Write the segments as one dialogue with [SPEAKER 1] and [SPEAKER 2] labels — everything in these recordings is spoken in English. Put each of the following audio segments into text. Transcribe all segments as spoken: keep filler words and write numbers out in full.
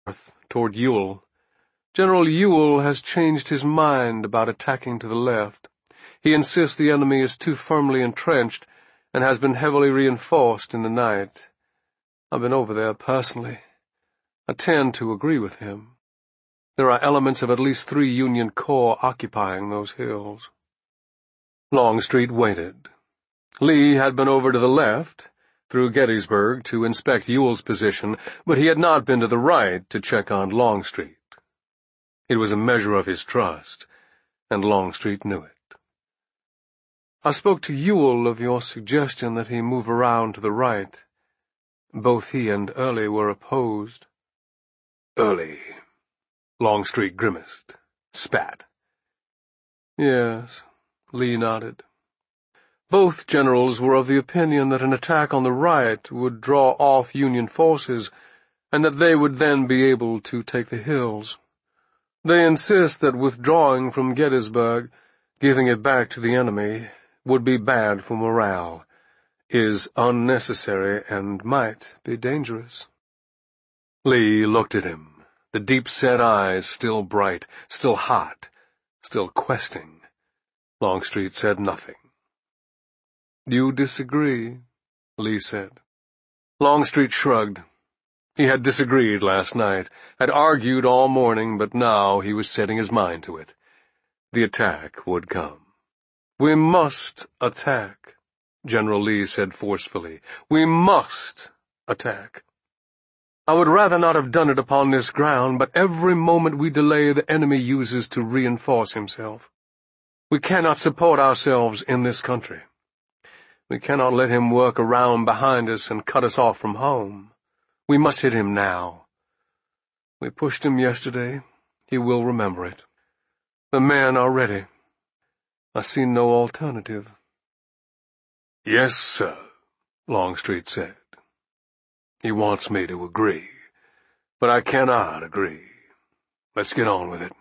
[SPEAKER 1] toward Ewell. General Ewell has changed his mind about attacking to the left. He insists the enemy is too firmly entrenched and has been heavily reinforced in the night. I've been over there personally. I tend to agree with him. There are elements of at least three Union corps occupying those hills. Longstreet waited. Lee had been over to the left, through Gettysburg, to inspect Ewell's position, but he had not been to the right to check on Longstreet. It was a measure of his trust, and Longstreet knew it. I spoke to Ewell of your suggestion that he move around to the right. Both he and Early were opposed.
[SPEAKER 2] Early. Longstreet grimaced, spat.
[SPEAKER 1] Yes, Lee nodded. Both generals were of the opinion that an attack on the right would draw off Union forces, and that they would then be able to take the hills. They insist that withdrawing from Gettysburg, giving it back to the enemy, would be bad for morale, is unnecessary, and might be dangerous.
[SPEAKER 2] Lee looked at him, the deep-set eyes still bright, still hot, still questing. Longstreet said nothing.
[SPEAKER 1] You disagree, Lee said.
[SPEAKER 2] Longstreet shrugged. He had disagreed last night, had argued all morning, but now he was setting his mind to it. The attack would come.
[SPEAKER 1] We must attack, General Lee said forcefully. We must attack. I would rather not have done it upon this ground, but every moment we delay the enemy uses to reinforce himself. We cannot support ourselves in this country. We cannot let him work around behind us and cut us off from home. We must hit him now. We pushed him yesterday. He will remember it. The men are ready. I see no alternative.
[SPEAKER 2] Yes, sir, Longstreet said. He wants me to agree, but I cannot agree. Let's get on with it.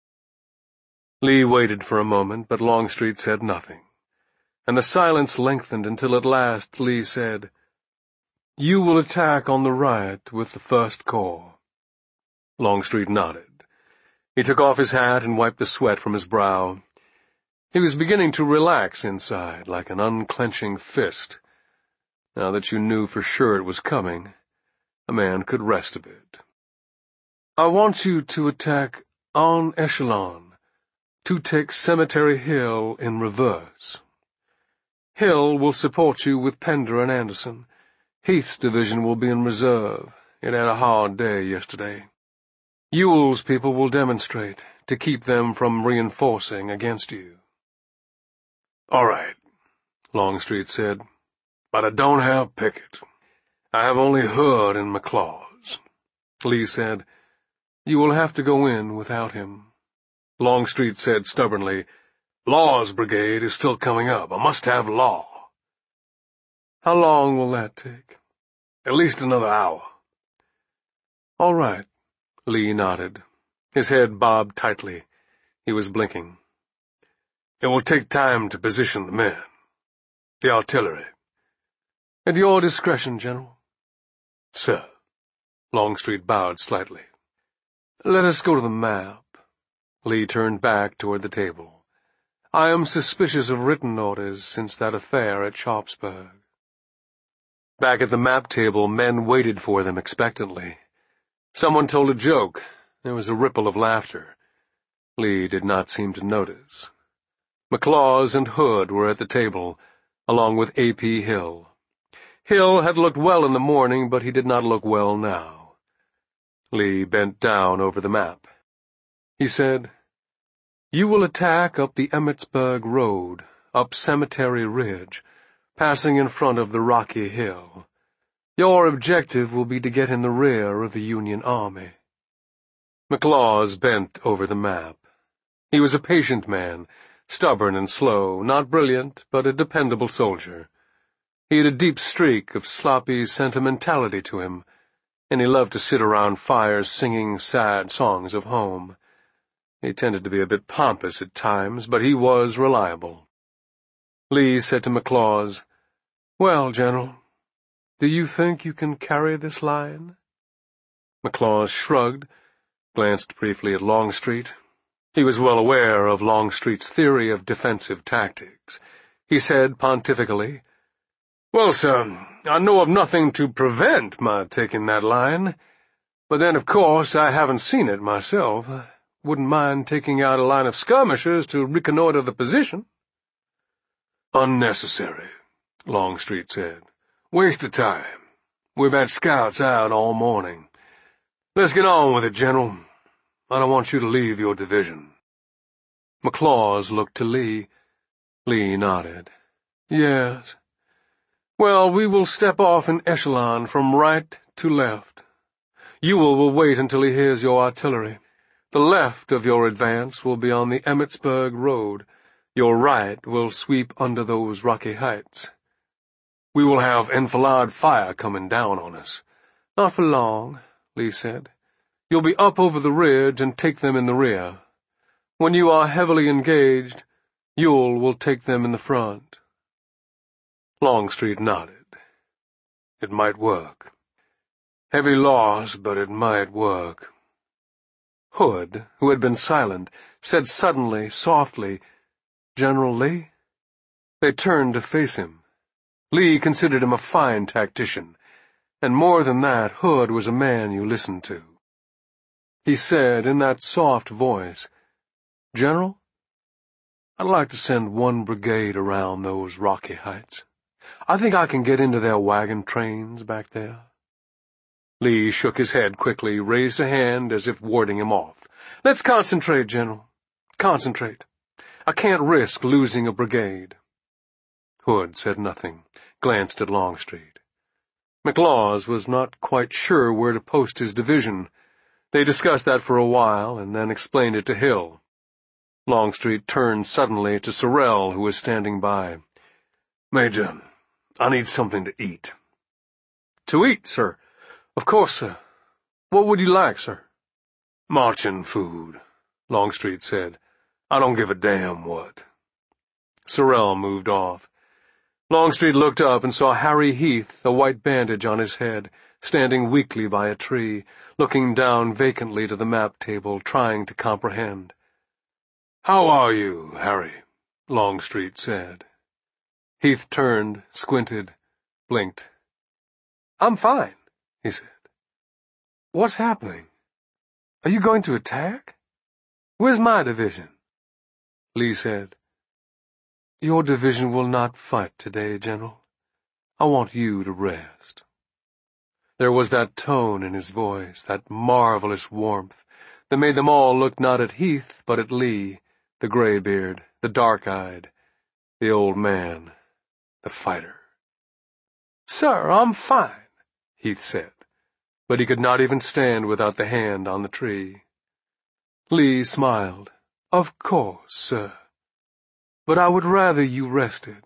[SPEAKER 1] Lee waited for a moment, but Longstreet said nothing, and the silence lengthened until at last Lee said, You will attack on the right with the First Corps.
[SPEAKER 2] Longstreet nodded. He took off his hat and wiped the sweat from his brow.
[SPEAKER 1] He was beginning to relax inside, like an unclenching fist. Now that you knew for sure it was coming, a man could rest a bit. I want you to attack en echelon, to take Cemetery Hill in reverse. Hill will support you with Pender and Anderson. Heath's division will be in reserve. It had a hard day yesterday. Ewell's people will demonstrate to keep them from reinforcing against you.
[SPEAKER 2] All right, Longstreet said, but I don't have Pickett. I have only Hood and McLaws.
[SPEAKER 1] Lee said, You will have to go in without him.
[SPEAKER 2] Longstreet said stubbornly, Law's brigade is still coming up. I must have Law.
[SPEAKER 1] How long will that take?
[SPEAKER 2] At least another hour.
[SPEAKER 1] All right, Lee nodded. His head bobbed tightly. He was blinking.
[SPEAKER 2] It will take time to position the men. The artillery.
[SPEAKER 1] At your discretion, General.
[SPEAKER 2] Sir.
[SPEAKER 1] Longstreet bowed slightly. Let us go to the map. Lee turned back toward the table. I am suspicious of written orders since that affair at Sharpsburg. Back at the map table, men waited for them expectantly. Someone told a joke. There was a ripple of laughter. Lee did not seem to notice. McLaws and Hood were at the table, along with A P Hill. Hill had looked well in the morning, but he did not look well now. Lee bent down over the map. He said, You will attack up the Emmetsburg Road, up Cemetery Ridge, passing in front of the rocky hill. Your objective will be to get in the rear of the Union Army. McLaws bent over the map. He was a patient man, stubborn and slow, not brilliant, but a dependable soldier. He had a deep streak of sloppy sentimentality to him, and he loved to sit around fires singing sad songs of home. He tended to be a bit pompous at times, but he was reliable. Lee said to McLaws, Well, General, do you think you can carry this line? McLaws shrugged, glanced briefly at Longstreet. He was well aware of Longstreet's theory of defensive tactics. He said pontifically, "Well, sir, I know of nothing to prevent my taking that line, but then, of course, I haven't seen it myself. I wouldn't mind taking out a line of skirmishers to reconnoiter the position."
[SPEAKER 2] "Unnecessary," Longstreet said. "Waste of time. We've had scouts out all morning. Let's get on with it, General. I don't want you to leave your division."
[SPEAKER 1] McLaws looked to Lee. Lee nodded. "Yes. Well, we will step off in echelon from right to left. Ewell will wait until he hears your artillery. The left of your advance will be on the Emmetsburg road. Your right will sweep under those rocky heights."
[SPEAKER 2] "We will have enfilade fire coming down on us."
[SPEAKER 1] "Not for long," Lee said. "You'll be up over the ridge and take them in the rear. When you are heavily engaged, Ewell will take them in the front."
[SPEAKER 2] Longstreet nodded. It might work. Heavy loss, but it might work.
[SPEAKER 1] Hood, who had been silent, said suddenly, softly, "General Lee?" They turned to face him. Lee considered him a fine tactician, and more than that, Hood was a man you listened to. He said in that soft voice, "General, I'd like to send one brigade around those rocky heights. I think I can get into their wagon trains back there." Lee shook his head quickly, raised a hand as if warding him off. "Let's concentrate, General. Concentrate. I can't risk losing a brigade." Hood said nothing, glanced at Longstreet. McLaws was not quite sure where to post his division. They discussed that for a while, and then explained it to Hill. Longstreet turned suddenly to Sorrell, who was standing by.
[SPEAKER 2] "Major, I need something to eat."
[SPEAKER 1] "To eat, sir? Of course, sir. What would you like, sir?"
[SPEAKER 2] "Marching food," Longstreet said. "I don't give a damn what."
[SPEAKER 1] Sorrell moved off. Longstreet looked up and saw Harry Heath, a white bandage on his head, standing weakly by a tree, looking down vacantly to the map table, trying to comprehend.
[SPEAKER 2] "How are you, Harry?" Longstreet said.
[SPEAKER 1] Heath turned, squinted, blinked. "I'm fine," he said. "What's happening? Are you going to attack? Where's my division?" Lee said, "Your division will not fight today, General. I want you to rest." There was that tone in his voice, that marvelous warmth, that made them all look not at Heath, but at Lee, the graybeard, the dark-eyed, the old man, the fighter. "Sir, I'm fine," Heath said, but he could not even stand without the hand on the tree. Lee smiled. "Of course, sir. But I would rather you rested.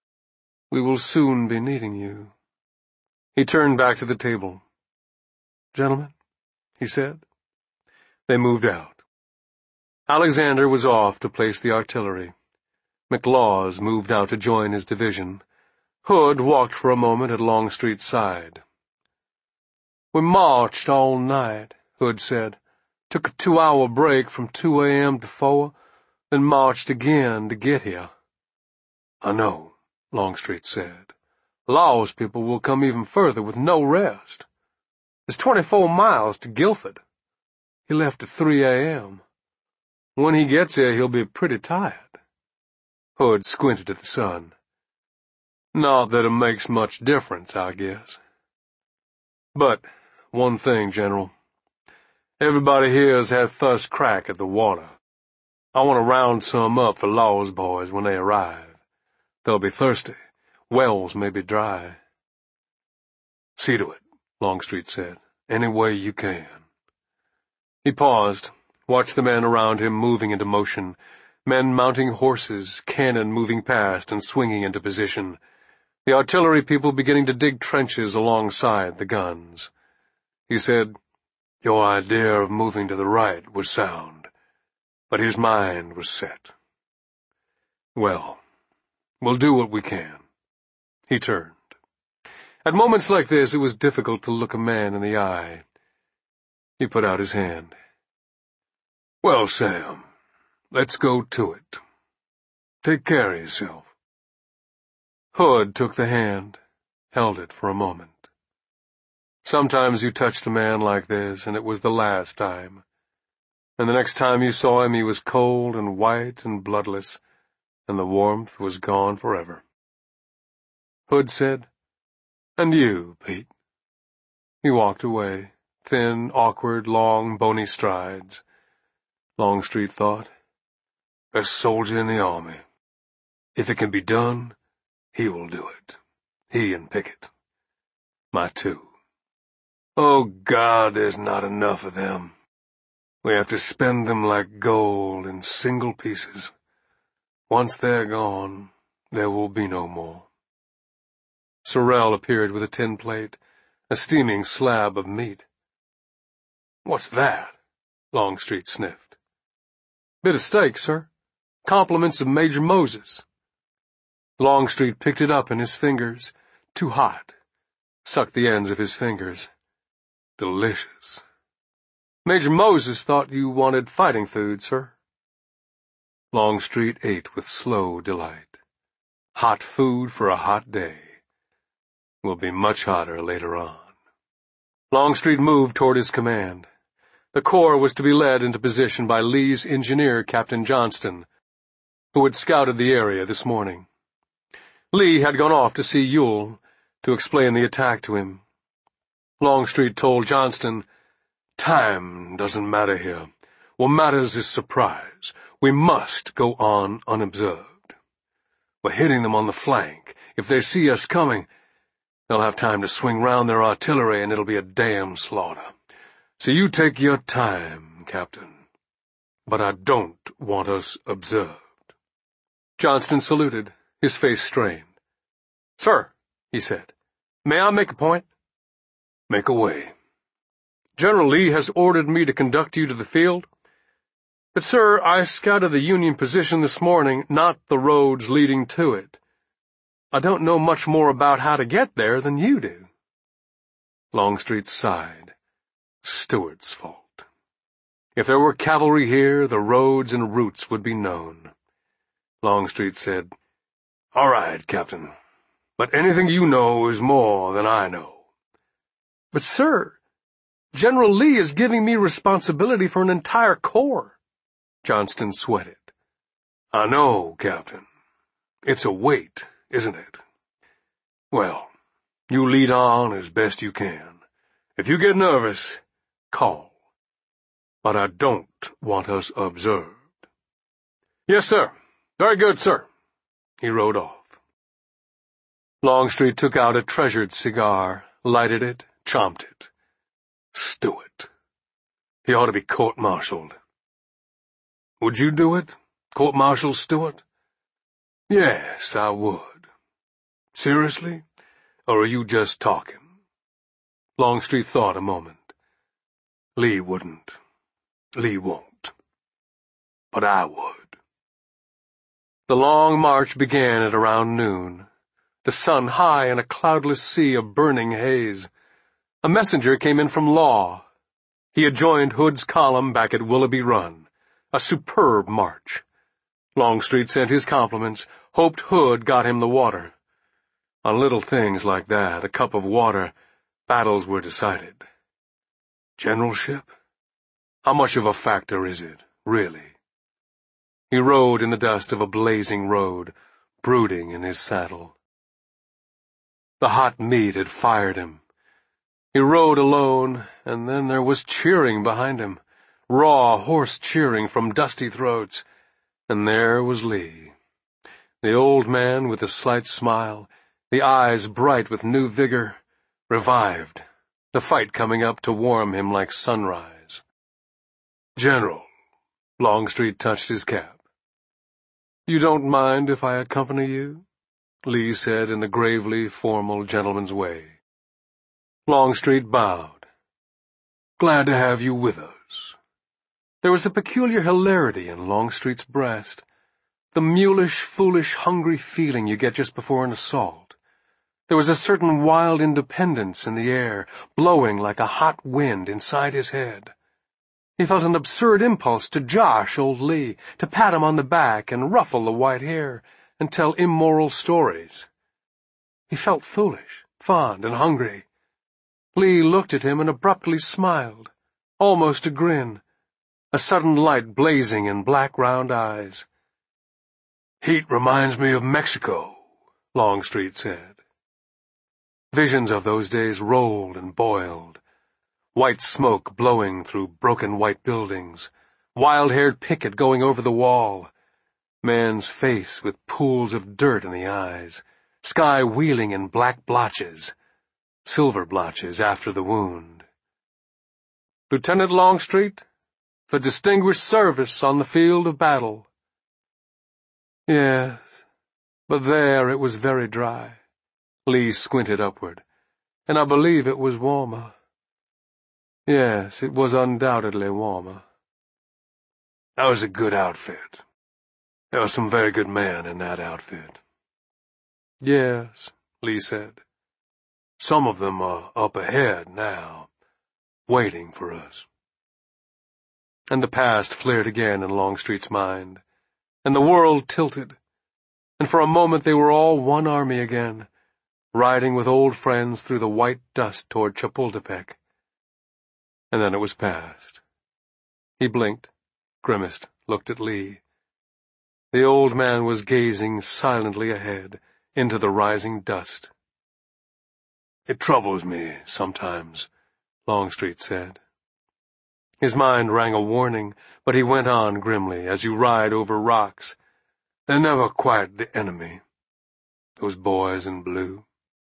[SPEAKER 1] We will soon be needing you." He turned back to the table. "Gentlemen," he said. They moved out. Alexander was off to place the artillery. McLaws moved out to join his division. Hood walked for a moment at Longstreet's side. "We marched all night," Hood said. "Took a two-hour break from two a m to four, then marched again to get here."
[SPEAKER 2] "I know," Longstreet said.
[SPEAKER 1] "Law's people will come even further with no rest. It's twenty-four miles to Guilford. He left at three a m When he gets here, he'll be pretty tired." Hood squinted at the sun. "Not that it makes much difference, I guess. But one thing, General. Everybody here has had first crack at the water. I want to round some up for Law's boys when they arrive. They'll be thirsty. Wells may be dry."
[SPEAKER 2] "See to it," Longstreet said. "Any way you can."
[SPEAKER 1] He paused, watched the men around him moving into motion, men mounting horses, cannon moving past and swinging into position, the artillery people beginning to dig trenches alongside the guns. He said,
[SPEAKER 2] "Your idea of moving to the right was sound," but his mind was set. "Well, we'll do what we can." He turned.
[SPEAKER 1] At moments like this, it was difficult to look a man in the eye. He put out his hand. "Well, Sam, let's go to it. Take care of yourself." Hood took the hand, held it for a moment. Sometimes you touched a man like this, and it was the last time. And the next time you saw him, he was cold and white and bloodless, and the warmth was gone forever. Hood said, "And you, Pete?" He walked away, thin, awkward, long, bony strides. Longstreet thought, "Best soldier in the army. If it can be done, he will do it. He and Pickett. My two. Oh, God, there's not enough of them. We have to spend them like gold in single pieces. Once they're gone, there will be no more." Sorrel appeared with a tin plate, a steaming slab of meat. "What's that?" Longstreet sniffed. "Bit of steak, sir. Compliments of Major Moses." Longstreet picked it up in his fingers. Too hot. Sucked the ends of his fingers. Delicious. "Major Moses thought you wanted fighting food, sir." Longstreet ate with slow delight. Hot food for a hot day. Will be much hotter later on. Longstreet moved toward his command. The corps was to be led into position by Lee's engineer, Captain Johnston, who had scouted the area this morning. Lee had gone off to see Ewell to explain the attack to him. Longstreet told Johnston, "Time doesn't matter here. What matters is surprise. We must go on unobserved. We're hitting them on the flank. If they see us coming, they'll have time to swing round their artillery, and it'll be a damn slaughter. So you take your time, Captain. But I don't want us observed." Johnston saluted, his face strained. "Sir," he said, "may I make a point?" "Make away." "General Lee has ordered me to conduct you to the field. But, sir, I scouted the Union position this morning, not the roads leading to it. I don't know much more about how to get there than you do." Longstreet sighed. Stewart's fault. If there were cavalry here, the roads and routes would be known. Longstreet said, "All right, Captain. But anything you know is more than I know." "But, sir, General Lee is giving me responsibility for an entire corps." Johnston sweated. "I know, Captain. It's a weight, isn't it? Well, you lead on as best you can. If you get nervous, call. But I don't want us observed." "Yes, sir. Very good, sir." He rode off. Longstreet took out a treasured cigar, lighted it, chomped it. Stewart. He ought to be court-martialed. "Would you do it, Court-Martial Stewart?" "Yes, I would." "Seriously? Or are you just talking?" Longstreet thought a moment. "Lee wouldn't. Lee won't. But I would." The long march began at around noon, the sun high in a cloudless sea of burning haze. A messenger came in from Law. He had joined Hood's column back at Willoughby Run. A superb march. Longstreet sent his compliments, hoped Hood got him the water. On little things like that, a cup of water, battles were decided. Generalship? How much of a factor is it, really? He rode in the dust of a blazing road, brooding in his saddle. The hot meat had fired him. He rode alone, and then there was cheering behind him. Raw, hoarse cheering from dusty throats, and there was Lee. The old man with a slight smile, the eyes bright with new vigor, revived, the fight coming up to warm him like sunrise. "General," Longstreet touched his cap. "You don't mind if I accompany you?" Lee said in the gravely formal gentleman's way. Longstreet bowed. "Glad to have you with us." There was a peculiar hilarity in Longstreet's breast, the mulish, foolish, hungry feeling you get just before an assault. There was a certain wild independence in the air, blowing like a hot wind inside his head. He felt an absurd impulse to josh old Lee, to pat him on the back and ruffle the white hair, and tell immoral stories. He felt foolish, fond, and hungry. Lee looked at him and abruptly smiled, almost a grin, a sudden light blazing in black round eyes.
[SPEAKER 2] "Heat reminds me of Mexico," Longstreet said.
[SPEAKER 1] Visions of those days rolled and boiled. White smoke blowing through broken white buildings, wild-haired picket going over the wall, man's face with pools of dirt in the eyes, sky wheeling in black blotches, silver blotches after the wound. "Lieutenant Longstreet, for distinguished service on the field of battle." Yes, but there it was very dry. Lee squinted upward, and I believe it was warmer. Yes, it was undoubtedly warmer.
[SPEAKER 2] "That was a good outfit. There were some very good men in that outfit."
[SPEAKER 1] "Yes," Lee said.
[SPEAKER 2] "Some of them are up ahead now, waiting for us."
[SPEAKER 1] And the past flared again in Longstreet's mind, and the world tilted, and for a moment they were all one army again, riding with old friends through the white dust toward Chapultepec. And then it was past. He blinked, grimaced, looked at Lee. The old man was gazing silently ahead, into the rising dust.
[SPEAKER 2] "It troubles me sometimes," Longstreet said.
[SPEAKER 1] His mind rang a warning, but he went on grimly, "As you ride over rocks,
[SPEAKER 2] they're never quite the enemy, those boys in blue."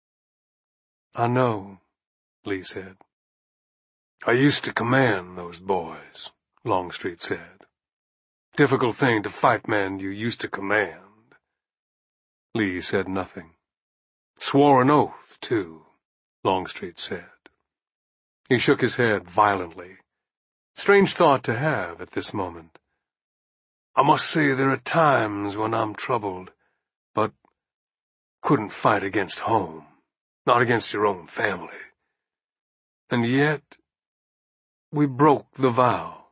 [SPEAKER 1] "I know," Lee said.
[SPEAKER 2] "I used to command those boys," Longstreet said. "Difficult thing to fight men you used to command."
[SPEAKER 1] Lee said nothing.
[SPEAKER 2] "Swore an oath, too," Longstreet said.
[SPEAKER 1] He shook his head violently. Strange thought to have at this moment.
[SPEAKER 2] "I must say there are times when I'm troubled, but couldn't fight against home, not against your own family. And yet we broke the vow."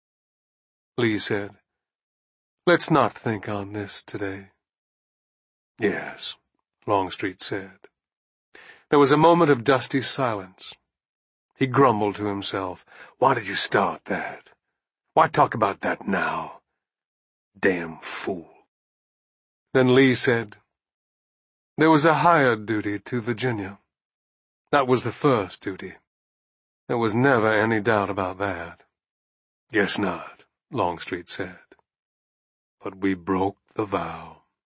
[SPEAKER 1] Lee said, "Let's not think on this today."
[SPEAKER 2] "Yes," Longstreet said.
[SPEAKER 1] There was a moment of dusty silence. He grumbled to himself.
[SPEAKER 2] "Why did you start that? Why talk about that now? Damn fool."
[SPEAKER 1] Then Lee said, "There was a higher duty to Virginia. That was the first duty. There was never any doubt about that."
[SPEAKER 2] "Guess not," Longstreet said. "But we broke the vow."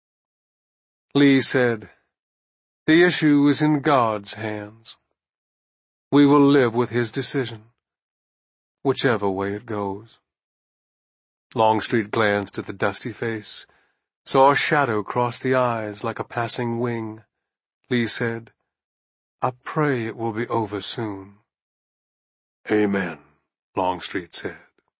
[SPEAKER 1] Lee said, "The issue is in God's hands. We will live with his decision, whichever way it goes." Longstreet glanced at the dusty face, saw a shadow cross the eyes like a passing wing. Lee said, "I pray it will be over soon."
[SPEAKER 2] "Amen," Longstreet said.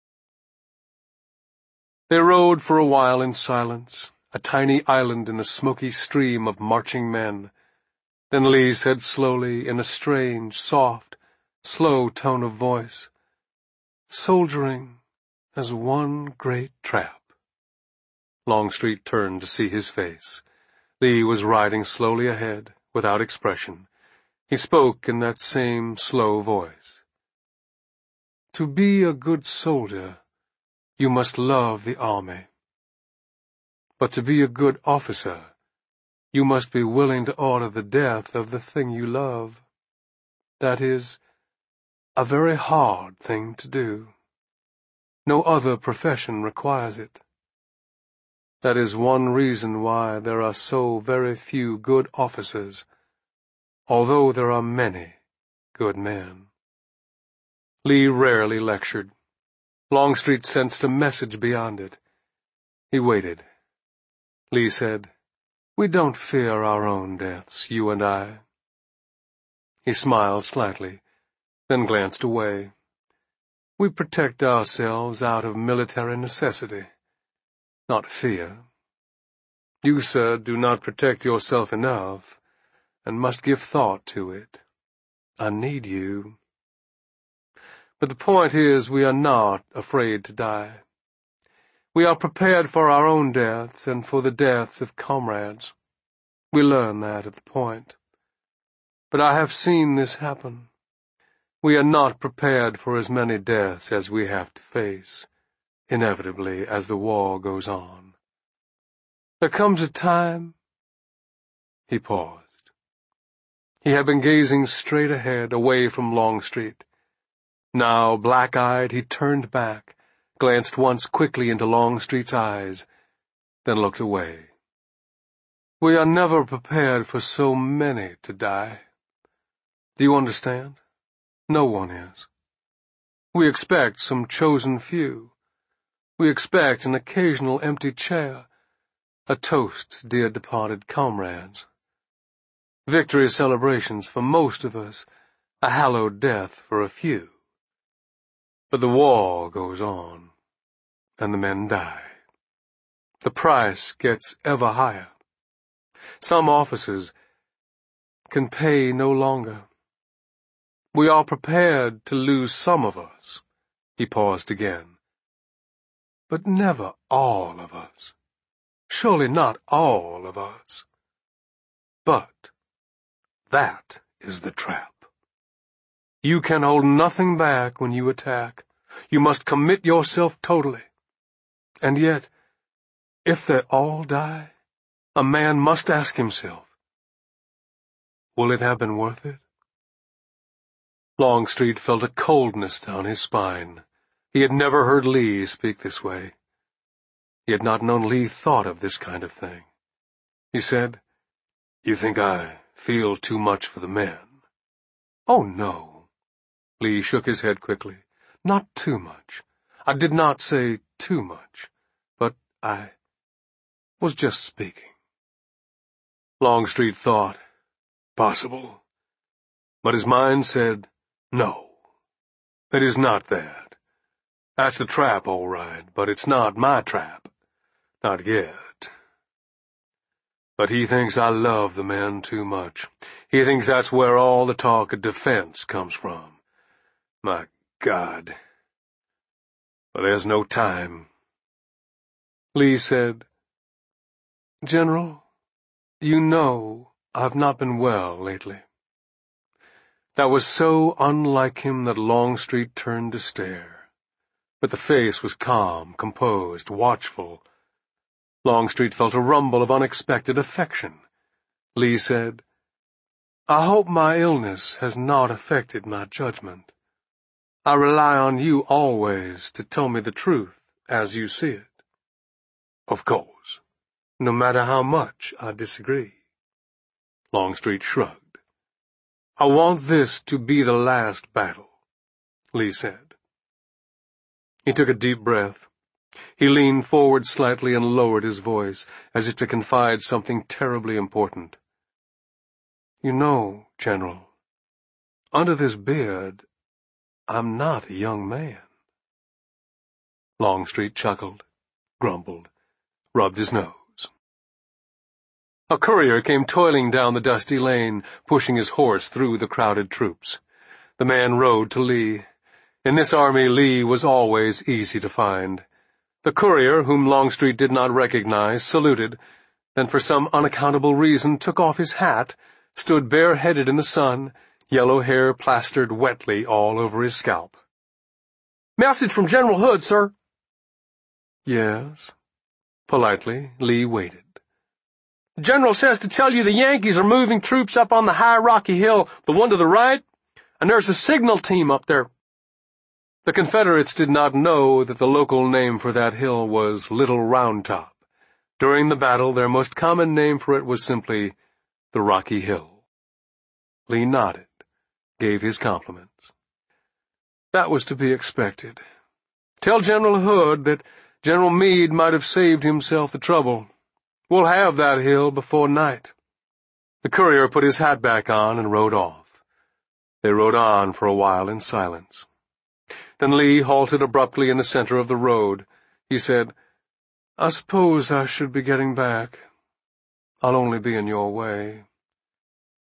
[SPEAKER 1] They rode for a while in silence, a tiny island in a smoky stream of marching men. Then Lee said slowly, in a strange, soft, slow tone of voice, "Soldiering as one great trap." Longstreet turned to see his face. Lee was riding slowly ahead, without expression. He spoke in that same slow voice. "To be a good soldier, you must love the army. But to be a good officer, you must be willing to order the death of the thing you love. That is a very hard thing to do. No other profession requires it. That is one reason why there are so very few good officers, although there are many good men." Lee rarely lectured. Longstreet sensed a message beyond it. He waited. Lee said, "We don't fear our own deaths, you and I." He smiled slightly, then glanced away. "We protect ourselves out of military necessity, not fear. You, sir, do not protect yourself enough, and must give thought to it. I need you. But the point is, we are not afraid to die. We are prepared for our own deaths and for the deaths of comrades. We learn that at the point. But I have seen this happen. We are not prepared for as many deaths as we have to face, inevitably, as the war goes on. There comes a time— He paused. He had been gazing straight ahead, away from Longstreet. Now, black-eyed, he turned back, glanced once quickly into Longstreet's eyes, then looked away. We are never prepared for so many to die. Do you understand? No one is. We expect some chosen few. We expect an occasional empty chair, a toast to dear departed comrades. Victory celebrations for most of us, a hallowed death for a few. But the war goes on, and the men die. The price gets ever higher. Some officers can pay no longer. We are prepared to lose some of us. He paused again. But never all of us. Surely not all of us. But that is the trap. You can hold nothing back when you attack. You must commit yourself totally. And yet, if they all die, a man must ask himself, will it have been worth it? Longstreet felt a coldness down his spine. He had never heard Lee speak this way. He had not known Lee thought of this kind of thing. He said, You think I feel too much for the men? Oh, no. Lee shook his head quickly. Not too much. I did not say too much, but I was just speaking. Longstreet thought, possible. But his mind said, no, it is not that. That's the trap, all right, but it's not my trap. Not yet. But he thinks I love the men too much. He thinks that's where all the talk of defense comes from. My God. But there's no time. Lee said, General, you know I've not been well lately. That was so unlike him that Longstreet turned to stare. But the face was calm, composed, watchful. Longstreet felt a rumble of unexpected affection. Lee said, I hope my illness has not affected my judgment. I rely on you always to tell me the truth as you see it. Of course, no matter how much I disagree. Longstreet shrugged. I want this to be the last battle, Lee said. He took a deep breath. He leaned forward slightly and lowered his voice, as if to confide something terribly important. You know, General, under this beard, I'm not a young man. Longstreet chuckled, grumbled, rubbed his nose. A courier came toiling down the dusty lane, pushing his horse through the crowded troops. The man rode to Lee. In this army, Lee was always easy to find. The courier, whom Longstreet did not recognize, saluted, then for some unaccountable reason took off his hat, stood bareheaded in the sun, yellow hair plastered wetly all over his scalp. Message from General Hood, sir. Yes. Politely, Lee waited. General says to tell you the Yankees are moving troops up on the high rocky hill, the one to the right, and there's a signal team up there. The Confederates did not know that the local name for that hill was Little Round Top. During the battle, their most common name for it was simply the Rocky Hill. Lee nodded, gave his compliments. That was to be expected. Tell General Hood that General Meade might have saved himself the trouble. We'll have that hill before night. The courier put his hat back on and rode off. They rode on for a while in silence. Then Lee halted abruptly in the center of the road. He said, I suppose I should be getting back. I'll only be in your way.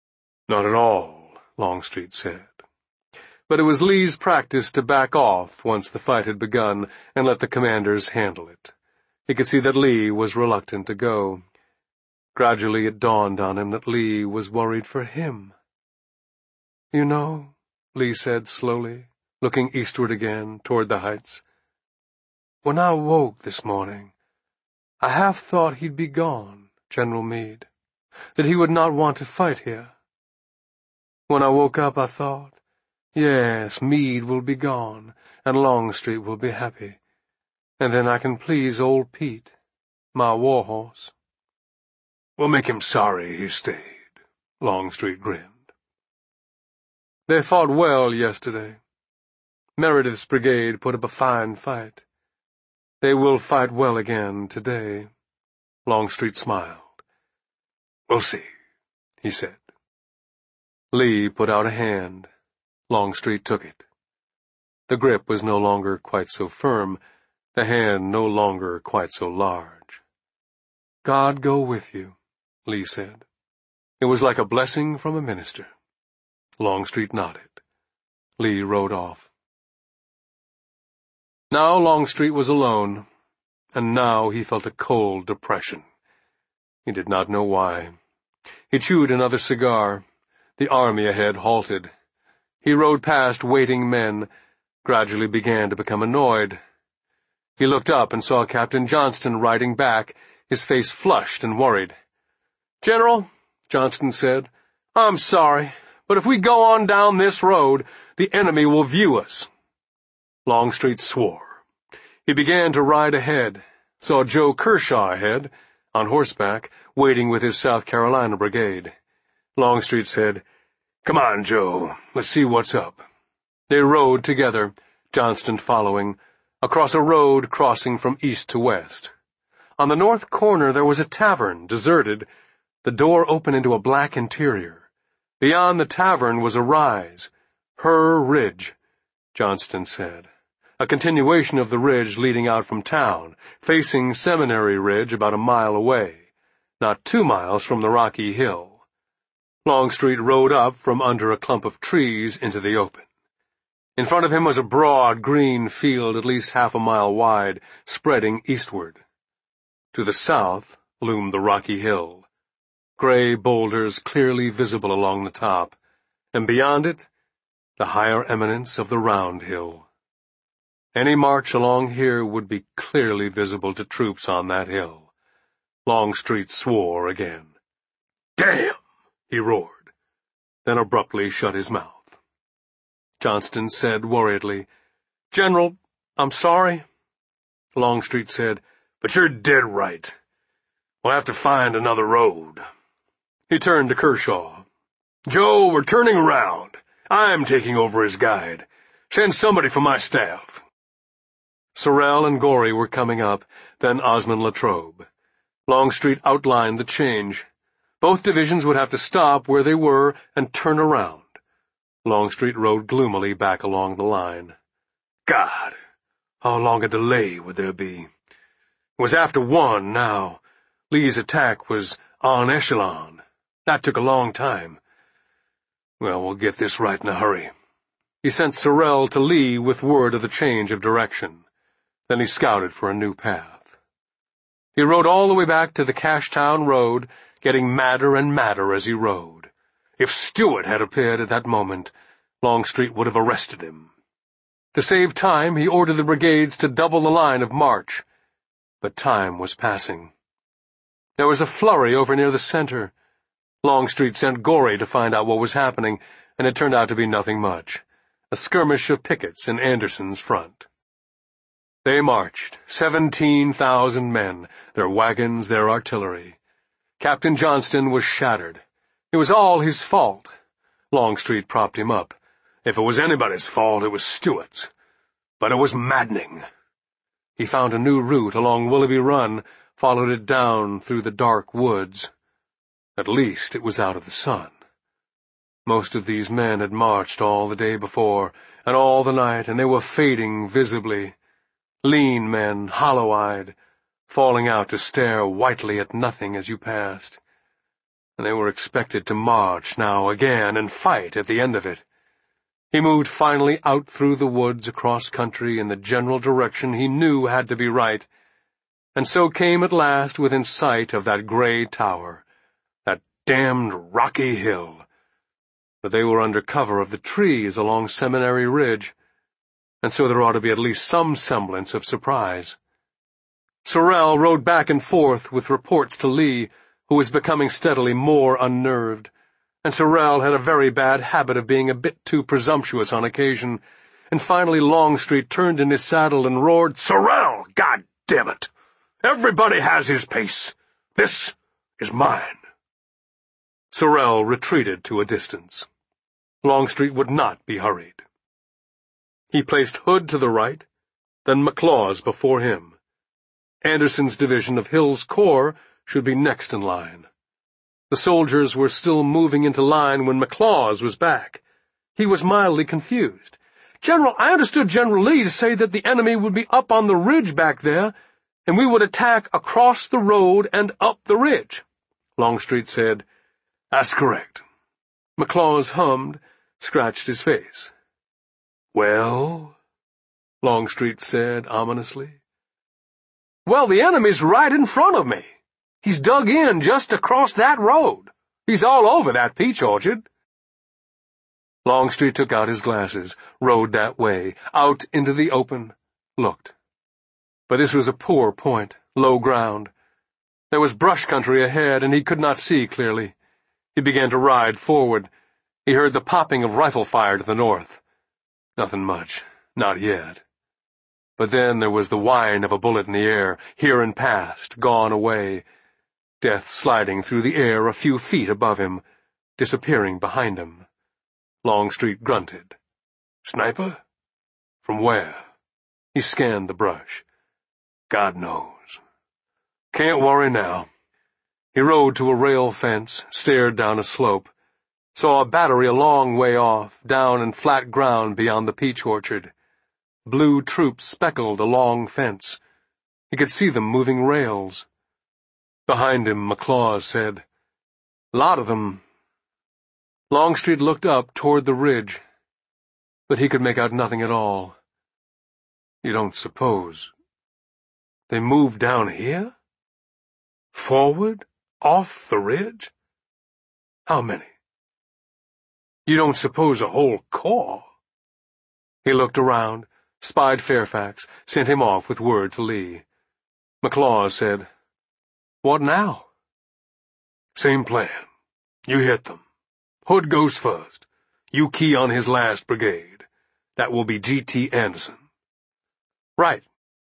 [SPEAKER 1] "Not at all," Longstreet said. But it was Lee's practice to back off once the fight had begun and let the commanders handle it. He could see that Lee was reluctant to go. Gradually it dawned on him that Lee was worried for him. "You know," Lee said slowly, looking eastward again, toward the heights, "when I woke this morning, I half thought he'd be gone, General Meade, that he would not want to fight here. When I woke up, I thought, yes, Meade will be gone, and Longstreet will be happy, and then I can please old Pete, my war horse." "We'll make him sorry he stayed," Longstreet grinned. "They fought well yesterday. Meredith's brigade put up a fine fight. They will fight well again today." Longstreet smiled. "We'll see," he said. Lee put out a hand. Longstreet took it. The grip was no longer quite so firm, the hand no longer quite so large. "God go with you," Lee said. It was like a blessing from a minister. Longstreet nodded. Lee rode off. Now Longstreet was alone, and now he felt a cold depression. He did not know why. He chewed another cigar. The army ahead halted. He rode past waiting men, gradually began to become annoyed. He looked up and saw Captain Johnston riding back, his face flushed and worried. "General," Johnston said, "I'm sorry, but if we go on down this road, the enemy will view us." Longstreet swore. He began to ride ahead, saw Joe Kershaw ahead, on horseback, waiting with his South Carolina brigade. Longstreet said, "Come on, Joe, let's see what's up." They rode together, Johnston following, across a road crossing from east to west. On the north corner there was a tavern, deserted, the door open into a black interior. Beyond the tavern was a rise, Her Ridge, Johnston said. A continuation of the ridge leading out from town, facing Seminary Ridge about a mile away, not two miles from the rocky hill. Longstreet rode up from under a clump of trees into the open. In front of him was a broad green field at least half a mile wide, spreading eastward. To the south loomed the rocky hill, gray boulders clearly visible along the top, and beyond it, the higher eminence of the Round Hill. Any march along here would be clearly visible to troops on that hill. Longstreet swore again. "Damn!" he roared, then abruptly shut his mouth. Johnston said worriedly, "General, I'm sorry." Longstreet said, "But you're dead right. We'll have to find another road." He turned to Kershaw. "Joe, we're turning around. I'm taking over as guide. Send somebody from my staff." Sorrell and Gorey were coming up, then Osmond Latrobe. Longstreet outlined the change. Both divisions would have to stop where they were and turn around. Longstreet rode gloomily back along the line. God, how long a delay would there be? It was after one now. Lee's attack was en echelon. That took a long time. Well, we'll get this right in a hurry. He sent Sorrell to Lee with word of the change of direction. Then he scouted for a new path. He rode all the way back to the Cashtown Road, getting madder and madder as he rode. If Stewart had appeared at that moment, Longstreet would have arrested him. To save time, he ordered the brigades to double the line of march. But time was passing. There was a flurry over near the center. Longstreet sent Gorey to find out what was happening, and it turned out to be nothing much. A skirmish of pickets in Anderson's front. They marched, seventeen thousand men, their wagons, their artillery. Captain Johnston was shattered. It was all his fault. Longstreet propped him up. If it was anybody's fault, it was Stewart's. But it was maddening. He found a new route along Willoughby Run, followed it down through the dark woods. At least it was out of the sun. Most of these men had marched all the day before, and all the night, and they were fading visibly. Lean men, hollow-eyed, falling out to stare whitely at nothing as you passed. and they were expected to march now again and fight at the end of it. He moved finally out through the woods across country in the general direction he knew had to be right, and so came at last within sight of that gray tower, that damned rocky hill. But they were under cover of the trees along Seminary Ridge, and so there ought to be at least some semblance of surprise. Sorrel rode back and forth with reports to Lee, who was becoming steadily more unnerved, and Sorrel had a very bad habit of being a bit too presumptuous on occasion, and finally Longstreet turned in his saddle and roared, "Sorrel, God damn it! Everybody has his pace. This is mine." Sorrel retreated to a distance. Longstreet would not be hurried. He placed Hood to the right, then McLaws before him. Anderson's division of Hill's corps should be next in line. The soldiers were still moving into line when McLaws was back. He was mildly confused. "General, I understood General Lee to say that the enemy would be up on the ridge back there, and we would attack across the road and up the ridge." Longstreet said, "That's correct." McLaws hummed, scratched his face. "Well?" Longstreet said ominously. "Well, the enemy's right in front of me. He's dug in just across that road. He's all over that peach orchard." Longstreet took out his glasses, rode that way, out into the open, looked. But this was a poor point, low ground. There was brush country ahead, and he could not see clearly. He began to ride forward. He heard the popping of rifle fire to the north. Nothing much, not yet. But then there was the whine of a bullet in the air, here and past, gone away. Death sliding through the air a few feet above him, disappearing behind him. Longstreet grunted. "Sniper? From where?" He scanned the brush. "God knows. Can't worry now." He rode to a rail fence, stared down a slope, saw a battery a long way off, down in flat ground beyond the peach orchard. Blue troops speckled a long fence. He could see them moving rails. Behind him, McLaws said, "Lot of them." Longstreet looked up toward the ridge, but he could make out nothing at all. "You don't suppose they moved down here? Forward? Off the ridge? How many? You don't suppose a whole corps?" He looked around, spied Fairfax, sent him off with word to Lee. McLaws said, "What now?" "Same plan. You hit them. Hood goes first. You key on his last brigade. That will be G T Anderson." "Right."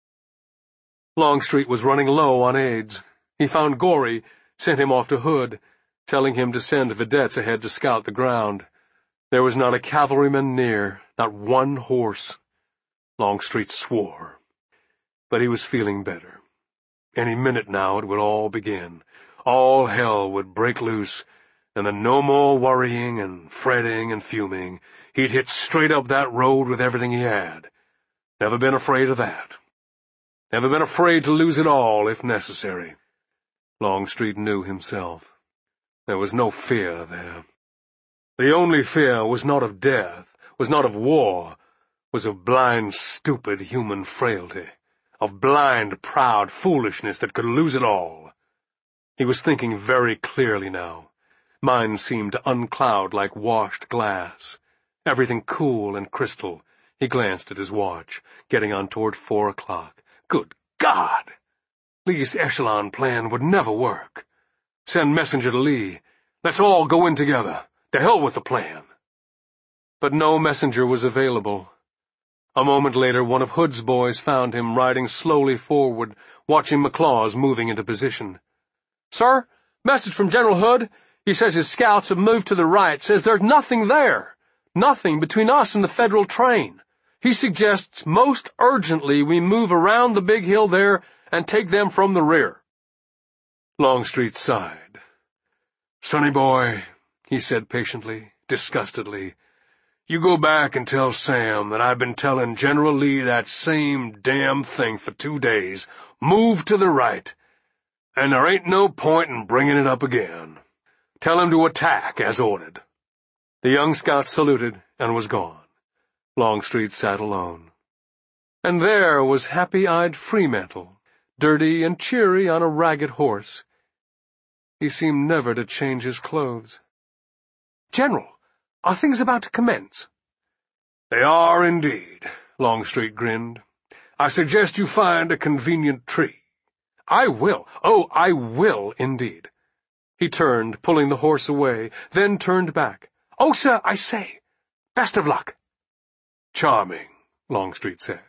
[SPEAKER 1] Longstreet was running low on aides. He found Gorey, sent him off to Hood, telling him to send vedettes ahead to scout the ground. There was not a cavalryman near, not one horse. Longstreet swore. But he was feeling better. Any minute now it would all begin. All hell would break loose, and then no more worrying and fretting and fuming. He'd hit straight up that road with everything he had. Never been afraid of that. Never been afraid to lose it all, if necessary. Longstreet knew himself. There was no fear there. The only fear was not of death, was not of war, was of blind, stupid human frailty, of blind, proud foolishness that could lose it all. He was thinking very clearly now. Mind seemed to uncloud like washed glass. Everything cool and crystal. He glanced at his watch, getting on toward four o'clock. Good God! Lee's echelon plan would never work. Send messenger to Lee. Let's all go in together. To hell with the plan. But no messenger was available. A moment later, one of Hood's boys found him riding slowly forward, watching McLaws moving into position. "Sir, message from General Hood. He says his scouts have moved to the right, says there's nothing there. Nothing between us and the Federal train. He suggests most urgently we move around the big hill there and take them from the rear." Longstreet sighed. "Sonny boy," he said patiently, disgustedly, "you go back and tell Sam that I've been telling General Lee that same damn thing for two days. Move to the right. And there ain't no point in bringing it up again. Tell him to attack, as ordered." The young scout saluted and was gone. Longstreet sat alone. And there was happy-eyed Freemantle, dirty and cheery on a ragged horse. He seemed never to change his clothes. "General, are things about to commence?" "They are indeed," Longstreet grinned. "I suggest you find a convenient tree." "I will. Oh, I will, indeed." He turned, pulling the horse away, then turned back. "Oh, sir, I say, best of luck." "Charming," Longstreet said.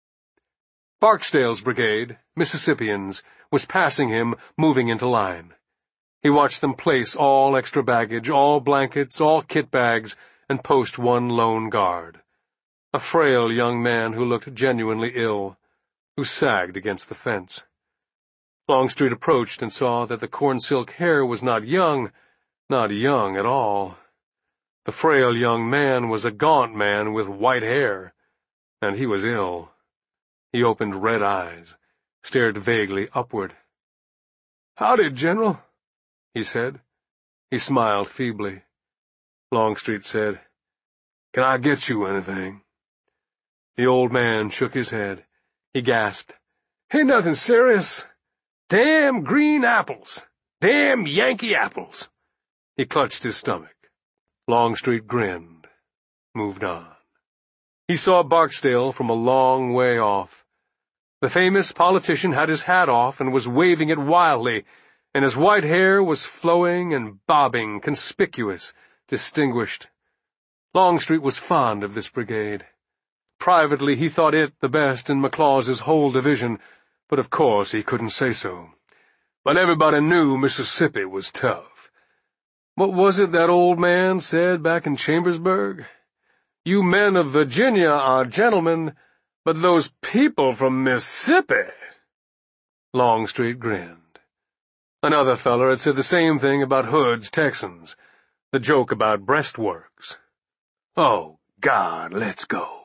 [SPEAKER 1] Barksdale's brigade, Mississippians, was passing him, moving into line. He watched them place all extra baggage, all blankets, all kit bags, and post one lone guard. A frail young man who looked genuinely ill, who sagged against the fence. Longstreet approached and saw that the corn-silk hair was not young, not young at all. The frail young man was a gaunt man with white hair, and he was ill. He opened red eyes, stared vaguely upward. "Howdy, General," he said. He smiled feebly. Longstreet said, "Can I get you anything?" The old man shook his head. He gasped, "Ain't nothing serious. Damn green apples. Damn Yankee apples." He clutched his stomach. Longstreet grinned, moved on. He saw Barksdale from a long way off. The famous politician had his hat off and was waving it wildly, and his white hair was flowing and bobbing, conspicuous, distinguished. Longstreet was fond of this brigade. Privately, he thought it the best in McLaws's whole division, but of course he couldn't say so. But everybody knew Mississippi was tough. What was it that old man said back in Chambersburg? "You men of Virginia are gentlemen, but those people from Mississippi." Longstreet grinned. Another feller had said the same thing about Hood's Texans, the joke about breastworks. "Oh, God, let's go."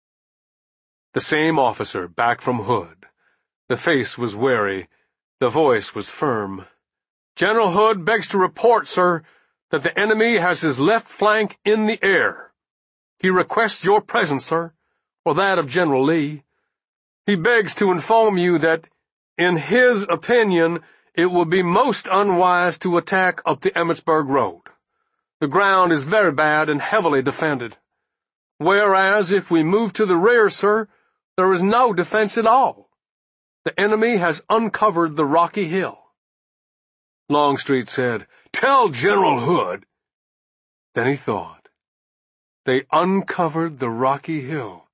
[SPEAKER 1] The same officer back from Hood. The face was wary, the voice was firm. "General Hood begs to report, sir, that the enemy has his left flank in the air. He requests your presence, sir, or that of General Lee. He begs to inform you that, in his opinion, it will be most unwise to attack up the Emmitsburg Road. The ground is very bad and heavily defended. Whereas, if we move to the rear, sir, there is no defense at all. The enemy has uncovered the rocky hill." Longstreet said, "Tell General Hood." Then he thought. They uncovered the rocky hill.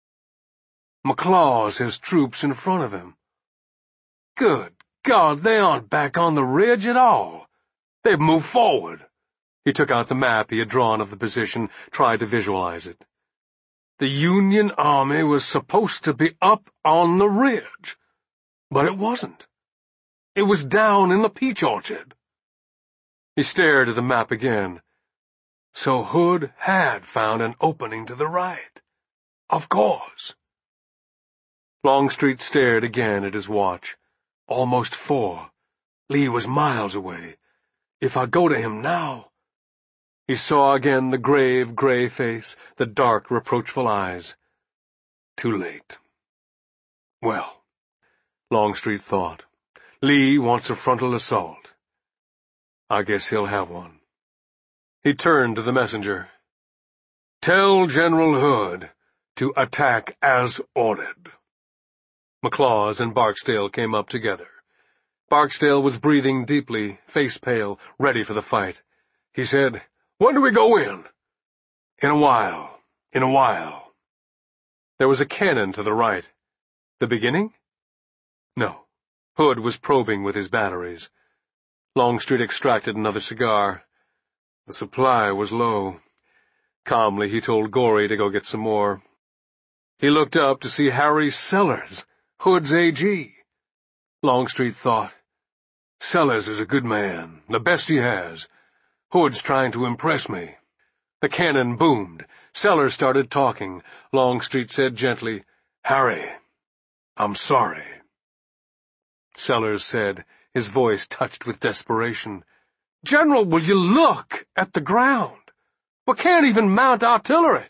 [SPEAKER 1] McLaws has troops in front of him. Good God, they aren't back on the ridge at all. They've moved forward. He took out the map he had drawn of the position, tried to visualize it. The Union Army was supposed to be up on the ridge, but it wasn't. It was down in the peach orchard. He stared at the map again. So Hood had found an opening to the right. Of course. Longstreet stared again at his watch. Almost four. Lee was miles away. If I go to him now... He saw again the grave, gray face, the dark, reproachful eyes. Too late. Well, Longstreet thought, Lee wants a frontal assault. I guess he'll have one. He turned to the messenger. Tell General Hood to attack as ordered. McLaws and Barksdale came up together. Barksdale was breathing deeply, face pale, ready for the fight. He said, When do we go in? In a while. In a while. There was a cannon to the right. The beginning? No. Hood was probing with his batteries. Longstreet extracted another cigar. The supply was low. Calmly, he told Gorey to go get some more. He looked up to see Harry Sellers, Hood's A G. Longstreet thought, Sellers is a good man, the best he has. Hood's trying to impress me. The cannon boomed. Sellers started talking. Longstreet said gently, Harry, I'm sorry. Sellers said, his voice touched with desperation, General, will you look at the ground? We can't even mount artillery.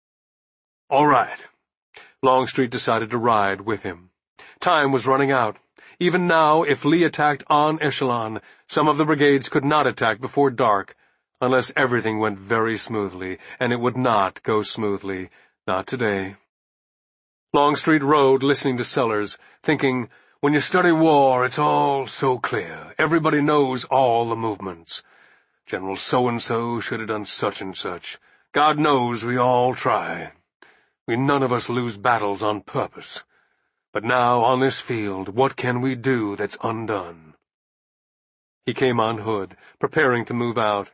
[SPEAKER 2] All right. Longstreet decided to ride with him. Time was running out. Even now, if Lee attacked en echelon, some of the brigades could not attack before dark, unless everything went very smoothly, and it would not go smoothly, not today. Longstreet rode, listening to Sellers, thinking, when you study war, it's all so clear. Everybody knows all the movements. General so-and-so should have done such and such. God knows we all try. We none of us lose battles on purpose. But now, on this field, what can we do that's undone? He came on Hood, preparing to move out.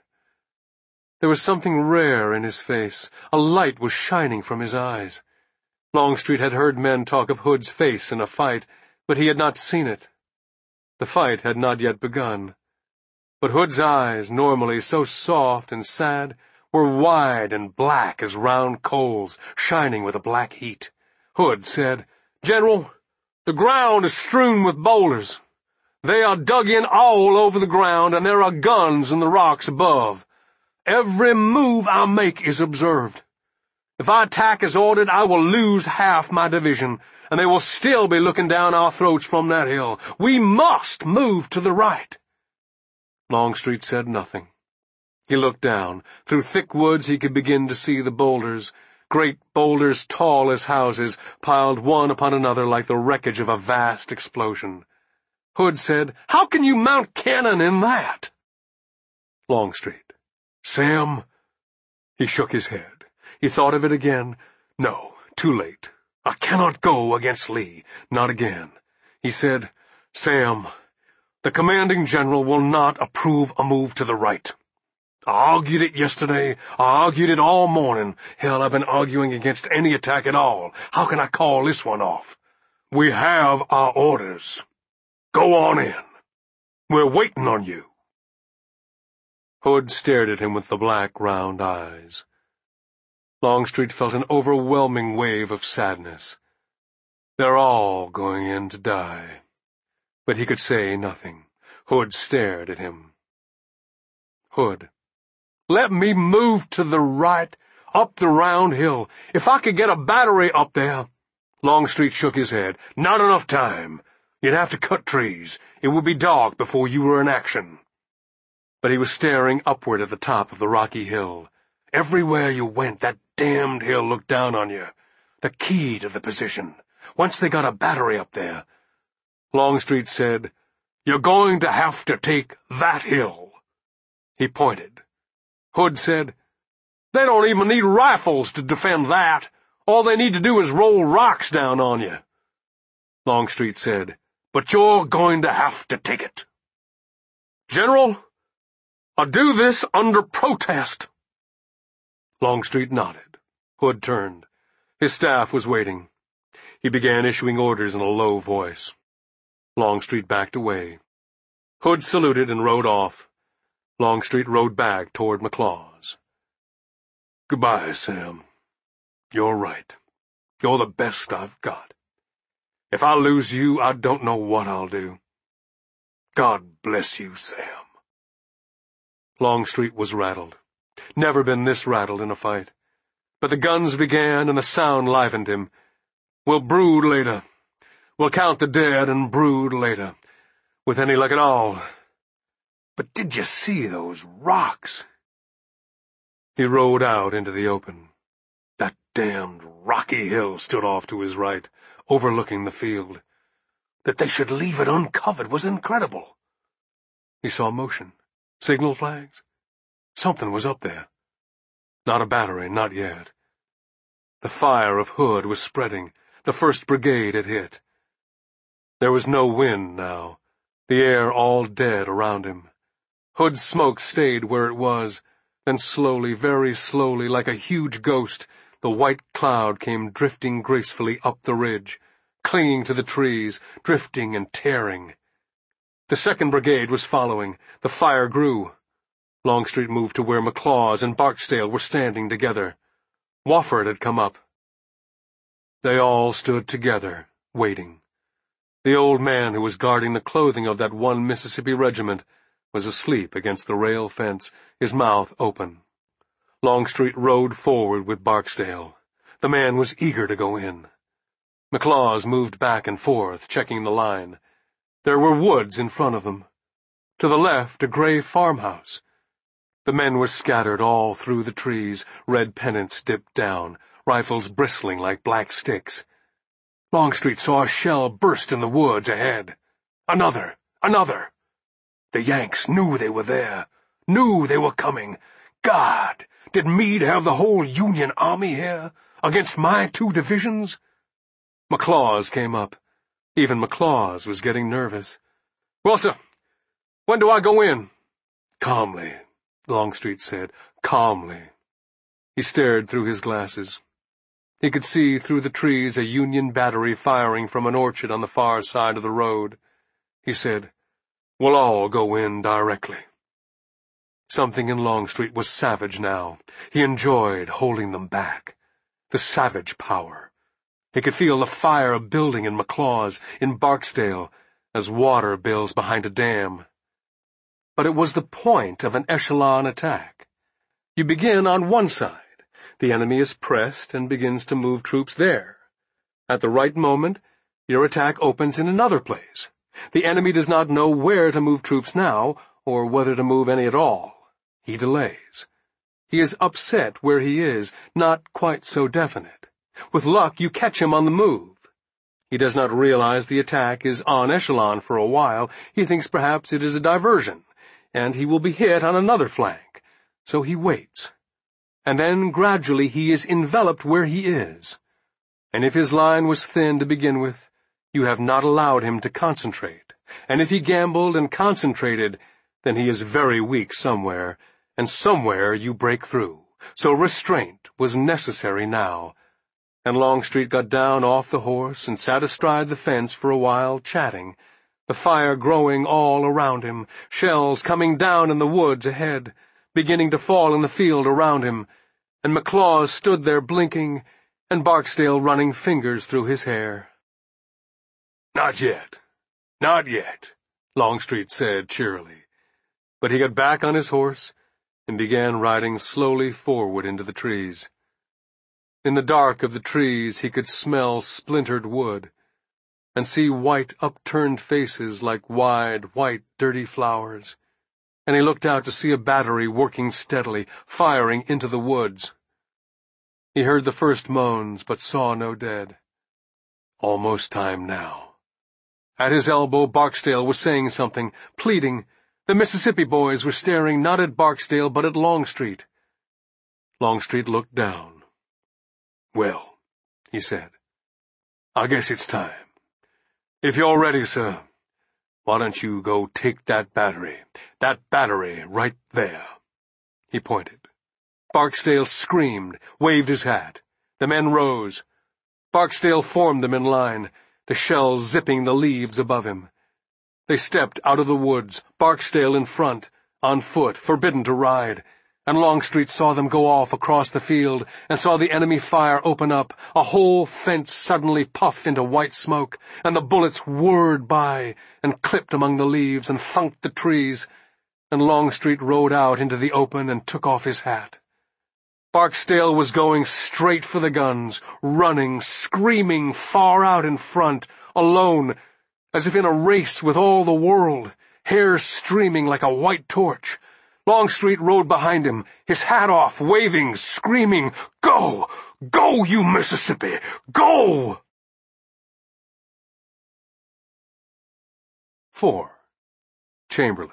[SPEAKER 2] There was something rare in his face. A light was shining from his eyes. Longstreet had heard men talk of Hood's face in a fight, but he had not seen it. The fight had not yet begun. But Hood's eyes, normally so soft and sad, were wide and black as round coals, shining with a black heat. Hood said, "General, the ground is strewn with boulders. They are dug in all over the ground, and there are guns in the rocks above. Every move I make is observed. If I attack as ordered, I will lose half my division, and they will still be looking down our throats from that hill. We must move to the right." Longstreet said nothing. He looked down. Through thick woods he could begin to see the boulders, great boulders tall as houses, piled one upon another like the wreckage of a vast explosion. Hood said, "How can you mount cannon in that?" Longstreet, "Sam," he shook his head. He thought of it again. "No, too late. I cannot go against Lee, not again." He said, "Sam, the commanding general will not approve a move to the right. I argued it yesterday. I argued it all morning. Hell, I've been arguing against any attack at all. How can I call this one off? We have our orders. Go on in. We're waiting on you." Hood stared at him with the black, round eyes. Longstreet felt an overwhelming wave of sadness. They're all going in to die. But he could say nothing. Hood stared at him. Hood, "Let me move to the right, up the round hill. If I could get a battery up there." Longstreet shook his head. "Not enough time. You'd have to cut trees. It would be dark before you were in action." But he was staring upward at the top of the rocky hill. Everywhere you went, that damned hill looked down on you. The key to the position. Once they got a battery up there. Longstreet said, "You're going to have to take that hill." He pointed. Hood said, "They don't even need rifles to defend that. All they need to do is roll rocks down on you." Longstreet said, "But you're going to have to take it." "General, I do this under protest." Longstreet nodded. Hood turned. His staff was waiting. He began issuing orders in a low voice. Longstreet backed away. Hood saluted and rode off. Longstreet rode back toward McLaws. "Goodbye, Sam. You're right. You're the best I've got. If I lose you, I don't know what I'll do. God bless you, Sam." Longstreet was rattled. Never been this rattled in a fight. But the guns began, and the sound livened him. "We'll brood later. We'll count the dead and brood later, with any luck at all. But did you see those rocks?" He rode out into the open. That damned rocky hill stood off to his right, overlooking the field. That they should leave it uncovered was incredible. He saw motion. Signal flags. Something was up there. Not a battery, not yet. The fire of Hood was spreading. The first brigade had hit. There was no wind now, the air all dead around him. Hood's smoke stayed where it was, then slowly, very slowly, like a huge ghost, the white cloud came drifting gracefully up the ridge, clinging to the trees, drifting and tearing. The second brigade was following. The fire grew. Longstreet moved to where McLaws and Barksdale were standing together. Wofford had come up. They all stood together, waiting. The old man who was guarding the clothing of that one Mississippi regiment,
[SPEAKER 1] was asleep against the rail fence, his mouth open. Longstreet rode forward with Barksdale. The man was eager to go in. McLaws moved back and forth, checking the line. There were woods in front of them. To the left, a gray farmhouse. The men were scattered all through the trees, red pennants dipped down, rifles bristling like black sticks. Longstreet saw a shell burst in the woods ahead. Another! Another! The Yanks knew they were there, knew they were coming. God! Did Meade have the whole Union Army here, against my two divisions? McLaws came up. Even McLaws was getting nervous. "Well, sir, when do I go in?" "Calmly," Longstreet said, "calmly." He stared through his glasses. He could see through the trees a Union battery firing from an orchard on the far side of the road. He said, "We'll all go in directly." Something in Longstreet was savage now. He enjoyed holding them back. The savage power. He could feel the fire building in McLaws, in Barksdale, as water builds behind a dam. But it was the point of an echelon attack. You begin on one side. The enemy is pressed and begins to move troops there. At the right moment, your attack opens in another place. The enemy does not know where to move troops now, or whether to move any at all. He delays. He is upset where he is, not quite so definite. With luck, you catch him on the move. He does not realize the attack is en echelon for a while. He thinks perhaps it is a diversion, and he will be hit on another flank. So he waits. And then gradually he is enveloped where he is. And if his line was thin to begin with, you have not allowed him to concentrate. And if he gambled and concentrated, then he is very weak somewhere, and somewhere you break through. So restraint was necessary now. And Longstreet got down off the horse and sat astride the fence for a while, chatting, the fire growing all around him, shells coming down in the woods ahead, beginning to fall in the field around him, and McLaws stood there blinking, and Barksdale running fingers through his hair. "Not yet, not yet," Longstreet said cheerily. But he got back on his horse and began riding slowly forward into the trees. In the dark of the trees he could smell splintered wood, and see white upturned faces like wide, white, dirty flowers, and he looked out to see a battery working steadily, firing into the woods. He heard the first moans, but saw no dead. Almost time now. At his elbow, Barksdale was saying something, pleading. The Mississippi boys were staring not at Barksdale but at Longstreet. Longstreet looked down. "Well," he said, "I guess it's time. If you're ready, sir, why don't you go take that battery, that battery right there." He pointed. Barksdale screamed, waved his hat. The men rose. Barksdale formed them in line, the shells zipping the leaves above him. They stepped out of the woods, Barksdale in front, on foot, forbidden to ride, and Longstreet saw them go off across the field and saw the enemy fire open up, a whole fence suddenly puff into white smoke, and the bullets whirred by and clipped among the leaves and thunked the trees, and Longstreet rode out into the open and took off his hat. Barksdale was going straight for the guns, running, screaming far out in front, alone, as if in a race with all the world, hair streaming like a white torch. Longstreet rode behind him, his hat off, waving, screaming, "Go! Go, you Mississippi! Go!" Four. Chamberlain.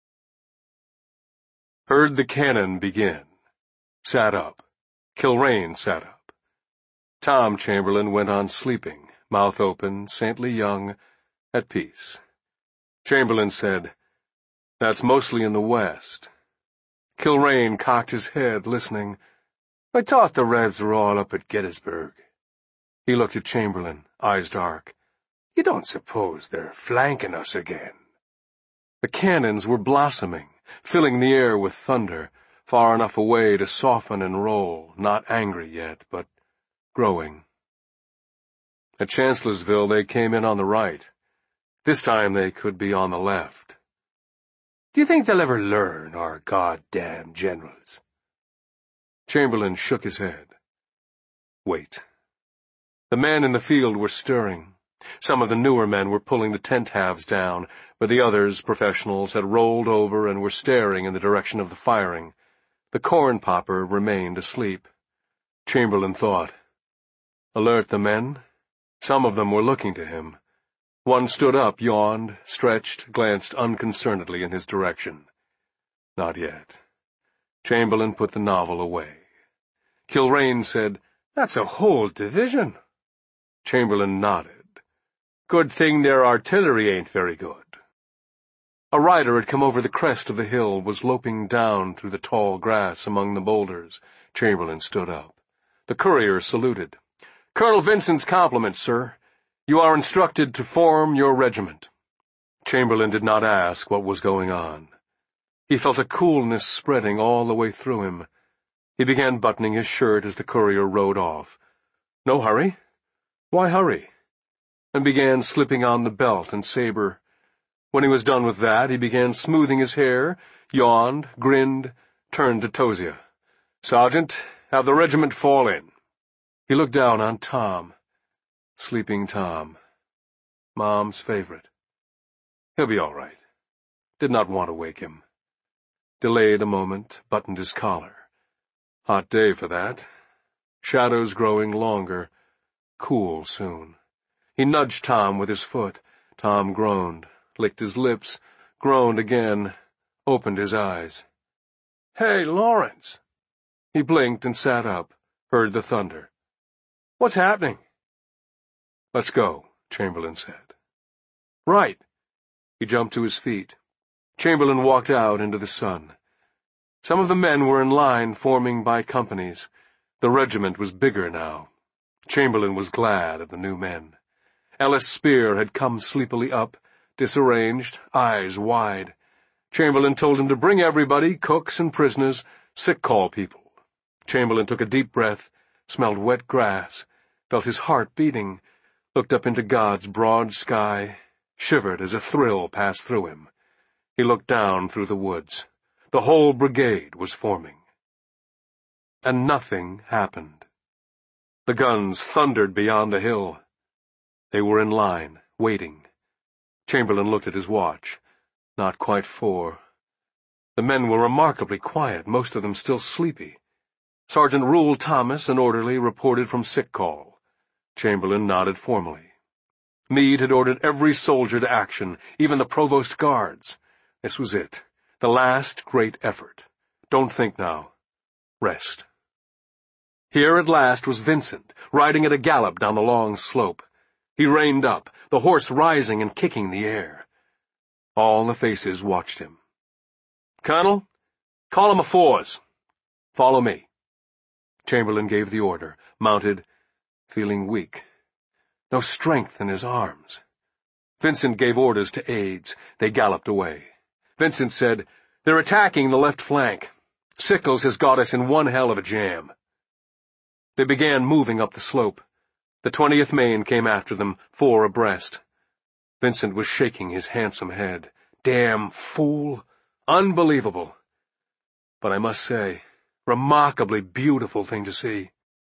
[SPEAKER 1] Heard the cannon begin. Sat up. Kilrain sat up. Tom Chamberlain went on sleeping, mouth open, saintly young, at peace. Chamberlain said, "That's mostly in the west." Kilrain cocked his head, listening. "I thought the Rebs were all up at Gettysburg." He looked at Chamberlain, eyes dark. "You don't suppose they're flanking us again?" The cannons were blossoming, filling the air with thunder, far enough away to soften and roll, not angry yet, but growing. At Chancellorsville they came in on the right. This time they could be on the left. Do you think they'll ever learn, our goddamn generals? Chamberlain shook his head. Wait. The men in the field were stirring. Some of the newer men were pulling the tent halves down, but the others, professionals, had rolled over and were staring in the direction of the firing. The corn popper remained asleep. Chamberlain thought. Alert the men? Some of them were looking to him. One stood up, yawned, stretched, glanced unconcernedly in his direction. Not yet. Chamberlain put the novel away. Kilrain said, That's a whole division. Chamberlain nodded. Good thing their artillery ain't very good. A rider had come over the crest of the hill, was loping down through the tall grass among the boulders. Chamberlain stood up. The courier saluted. Colonel Vincent's compliments, sir. You are instructed to form your regiment. Chamberlain did not ask what was going on. He felt a coolness spreading all the way through him. He began buttoning his shirt as the courier rode off. No hurry. Why hurry? And began slipping on the belt and saber. When he was done with that, he began smoothing his hair, yawned, grinned, turned to Tosia. Sergeant, have the regiment fall in. He looked down on Tom. Sleeping Tom. Mom's favorite. He'll be all right. Did not want to wake him. Delayed a moment, buttoned his collar. Hot day for that. Shadows growing longer. Cool soon. He nudged Tom with his foot. Tom groaned, licked his lips, groaned again, opened his eyes. Hey, Lawrence! He blinked and sat up, heard the thunder. What's happening? Let's go, Chamberlain said. Right. He jumped to his feet. Chamberlain walked out into the sun. Some of the men were in line, forming by companies. The regiment was bigger now. Chamberlain was glad of the new men. Ellis Spear had come sleepily up, disarranged, eyes wide. Chamberlain told him to bring everybody, cooks and prisoners, sick call people. Chamberlain took a deep breath, smelled wet grass, felt his heart beating, looked up into God's broad sky, shivered as a thrill passed through him. He looked down through the woods. The whole brigade was forming. And nothing happened. The guns thundered beyond the hill. They were in line, waiting. Chamberlain looked at his watch. Not quite four. The men were remarkably quiet, most of them still sleepy. Sergeant Rule Thomas, an orderly, reported from sick call. Chamberlain nodded formally. Meade had ordered every soldier to action, even the provost guards. This was it. The last great effort. Don't think now. Rest. Here at last was Vincent, riding at a gallop down the long slope. He reined up, the horse rising and kicking the air. All the faces watched him. Colonel, call him a fours. Follow me. Chamberlain gave the order, mounted, feeling weak. No strength in his arms. Vincent gave orders to aides. They galloped away. Vincent said, They're attacking the left flank. Sickles has got us in one hell of a jam. They began moving up the slope. The twentieth Maine came after them, four abreast. Vincent was shaking his handsome head. Damn fool! Unbelievable! But I must say, remarkably beautiful thing to see.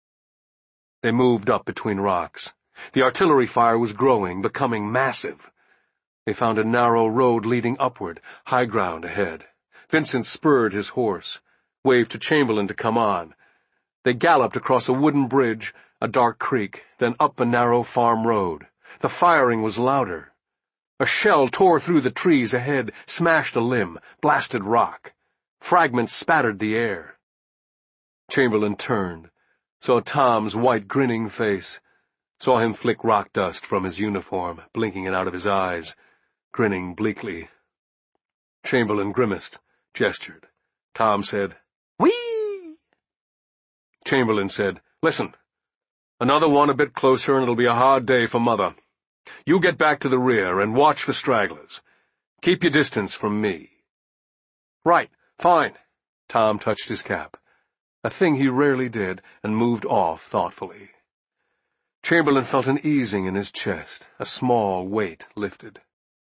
[SPEAKER 1] They moved up between rocks. The artillery fire was growing, becoming massive. They found a narrow road leading upward, high ground ahead. Vincent spurred his horse, waved to Chamberlain to come on. They galloped across a wooden bridge, a dark creek, then up a narrow farm road. The firing was louder. A shell tore through the trees ahead, smashed a limb, blasted rock. Fragments spattered the air. Chamberlain turned, saw Tom's white grinning face, saw him flick rock dust from his uniform, blinking it out of his eyes, grinning bleakly. Chamberlain grimaced, gestured. Tom said, Whee! Chamberlain said, Listen, another one a bit closer and it'll be a hard day for Mother. You get back to the rear and watch for stragglers. Keep your distance from me. Right, fine. Tom touched his cap, a thing he rarely did, and moved off thoughtfully. Chamberlain felt an easing in his chest, a small weight lifted.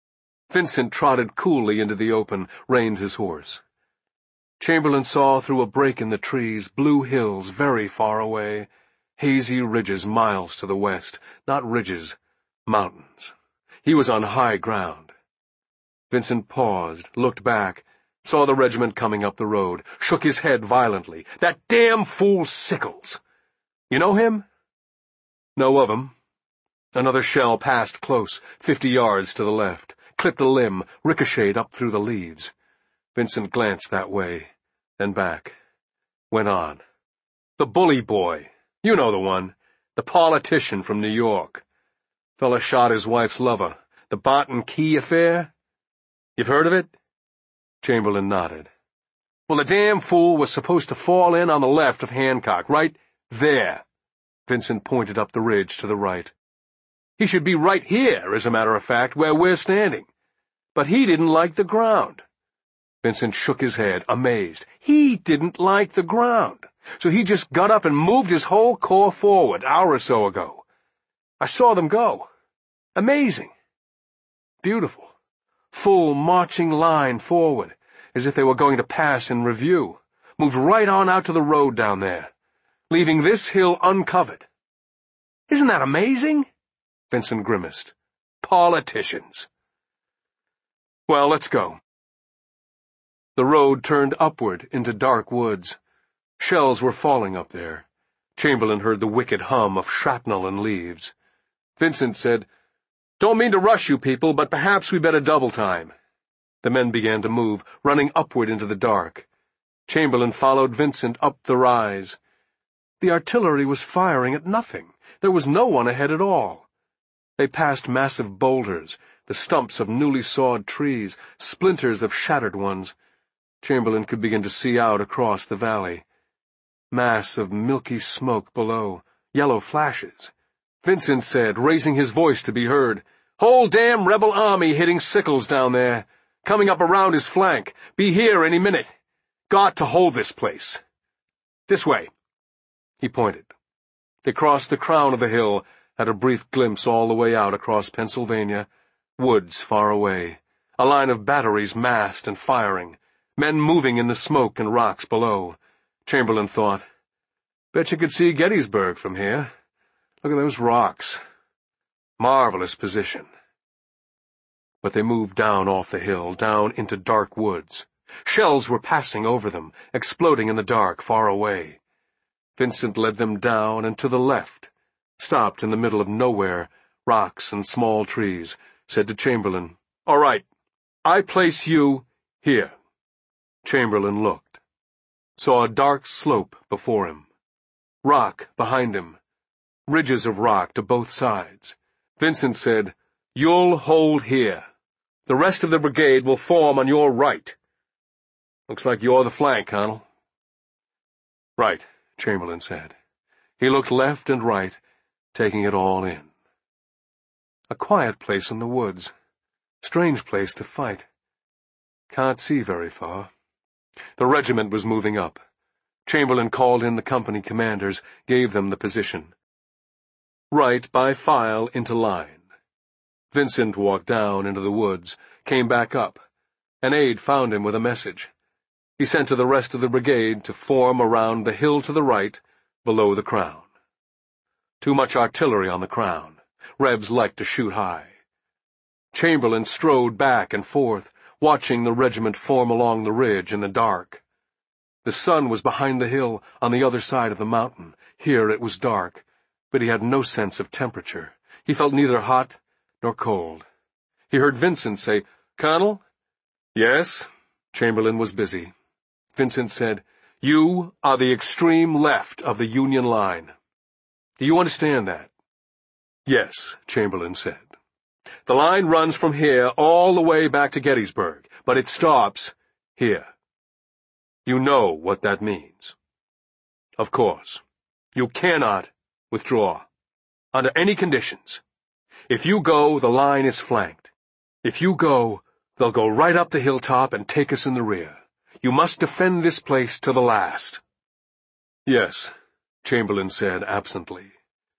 [SPEAKER 1] Vincent trotted coolly into the open, reined his horse. Chamberlain saw through a break in the trees blue hills very far away, hazy ridges miles to the west, not ridges, mountains. He was on high ground. Vincent paused, looked back, saw the regiment coming up the road, shook his head violently. That damn fool Sickles! You know him? Know of him. Another shell passed close, fifty yards to the left, clipped a limb, ricocheted up through the leaves. Vincent glanced that way, then back. Went on. The bully boy. You know the one. The politician from New York. Fella shot his wife's lover. The Barton Key affair? You've heard of it? Chamberlain nodded. Well, the damn fool was supposed to fall in on the left of Hancock, right there. Vincent pointed up the ridge to the right. He should be right here, as a matter of fact, where we're standing. But he didn't like the ground. Vincent shook his head, amazed. He didn't like the ground. So he just got up and moved his whole corps forward, hour or so ago. I saw them go. Amazing. Beautiful. Full marching line forward, as if they were going to pass in review. Moved right on out to the road down there, leaving this hill uncovered. Isn't that amazing? Vincent grimaced. Politicians. Well, let's go. The road turned upward into dark woods. Shells were falling up there. Chamberlain heard the wicked hum of shrapnel and leaves. Vincent said, Don't mean to rush you people, but perhaps we better double time. The men began to move, running upward into the dark. Chamberlain followed Vincent up the rise. The artillery was firing at nothing. There was no one ahead at all. They passed massive boulders, the stumps of newly sawed trees, splinters of shattered ones. Chamberlain could begin to see out across the valley. Mass of milky smoke below, yellow flashes. Vincent said, raising his voice to be heard, Whole damn rebel army hitting Sickles down there, coming up around his flank. Be here any minute. Got to hold this place. This way. He pointed. They crossed the crown of the hill, had a brief glimpse all the way out across Pennsylvania, woods far away, a line of batteries massed and firing, men moving in the smoke and rocks below. Chamberlain thought, Bet you could see Gettysburg from here. Look at those rocks. Marvelous position. But they moved down off the hill, down into dark woods. Shells were passing over them, exploding in the dark far away. Vincent led them down and to the left, stopped in the middle of nowhere, rocks and small trees, said to Chamberlain, All right, I place you here. Chamberlain looked, saw a dark slope before him, rock behind him, ridges of rock to both sides. Vincent said, You'll hold here. The rest of the brigade will form on your right. Looks like you're the flank, Colonel. Right, Chamberlain said. He looked left and right, taking it all in. A quiet place in the woods. Strange place to fight. Can't see very far. The regiment was moving up. Chamberlain called in the company commanders, gave them the position. Right by file into line. Vincent walked down into the woods, came back up. An aide found him with a message. He sent to the rest of the brigade to form around the hill to the right, below the crown. Too much artillery on the crown. Rebs like to shoot high. Chamberlain strode back and forth, watching the regiment form along the ridge in the dark. The sun was behind the hill, on the other side of the mountain. Here it was dark, but he had no sense of temperature. He felt neither hot nor cold. He heard Vincent say, Colonel? Yes? Chamberlain was busy. Vincent said, You are the extreme left of the Union line. Do you understand that? Yes, Chamberlain said. The line runs from here all the way back to Gettysburg, but it stops here. You know what that means. Of course. You cannot withdraw. Under any conditions. If you go, the line is flanked. If you go, they'll go right up the hilltop and take us in the rear. You must defend this place to the last. Yes, Chamberlain said absently.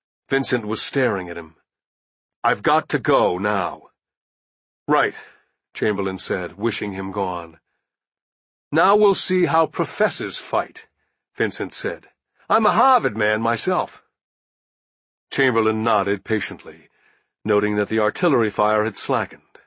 [SPEAKER 1] Vincent was staring at him. I've got to go now. Right, Chamberlain said, wishing him gone. Now we'll see how professors fight, Vincent said. I'm a Harvard man myself. Chamberlain nodded patiently, noting that the artillery fire had slackened.